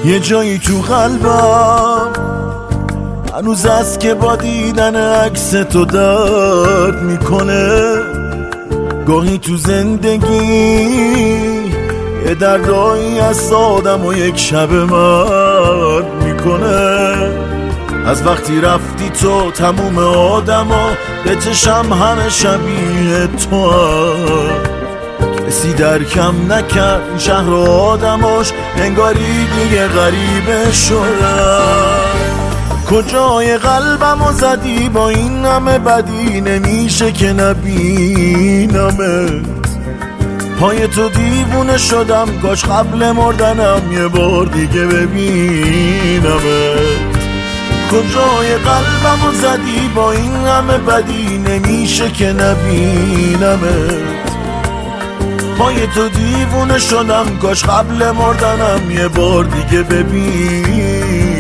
یه جایی تو قلبم هنوز است که با دیدن عکس تو درد میکنه. گاهی تو زندگی یه دردایی از آدم و یک شب مرد میکنه. از وقتی رفتی تو تموم آدما به چشم همه شبیه تو هست. کسی درکم نکرد شهر و آدماش، انگاری دیگه غریبه شدن. کجای قلبمو زدی با این همه بدی، نمیشه که نبینمت. پای تو دیوونه شدم، کاش قبل مردنم یه بار دیگه ببینمت. کجای قلبمو زدی با این همه بدی، نمیشه که نبینمت. پای تو دیوونه شدم، کاش قبل مردنم یه بار دیگه ببینم.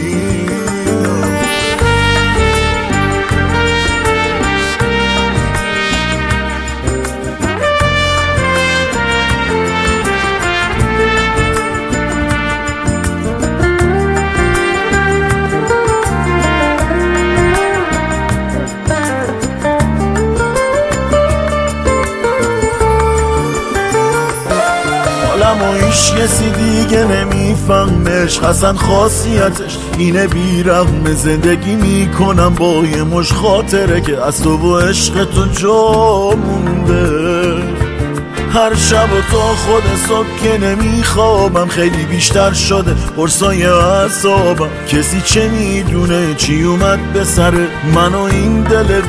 و ایش کسی دیگه نمیفهمش، اصلا خاصیتش اینه بیرحم. زندگی میکنم با یه مش خاطره که از تو و عشق تو جا مونده. هر شب و تا خود صبح که نمیخوابم، خیلی بیشتر شده قرصای اعصابم. کسی چه میدونه چی اومد به سر من و این دل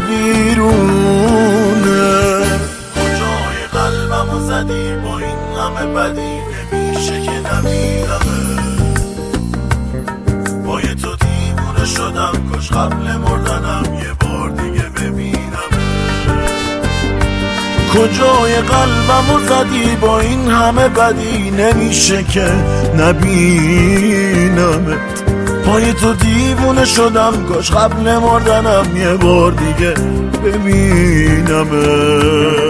ویرونه. کجای قلبمو زدی با این همه بدی، نمیشه که نمیرمه. با یه تو دیوونه شدم، کاش قبل مردنم یه بار دیگه ببینم. کجای قلبمو زدی با این همه بدی، نمیشه که نبینمت. پای تو دیوونه شدم، کاش قبل مردنم یه بار دیگه ببینمت.